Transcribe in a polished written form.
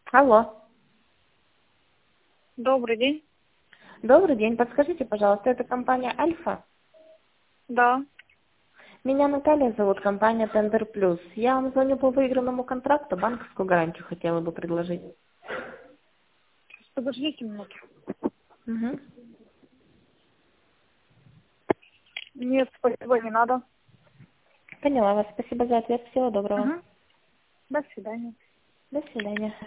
Алло. Добрый день. Добрый день. Подскажите, пожалуйста, это компания Альфа? Да. Меня Наталья зовут, компания Тендер Плюс. Я вам звоню по выигранному контракту, банковскую гарантию хотела бы предложить. Подождите минуту. Угу. Нет, спасибо, не надо. Поняла вас. Спасибо за ответ. Всего доброго. Угу. До свидания. До свидания.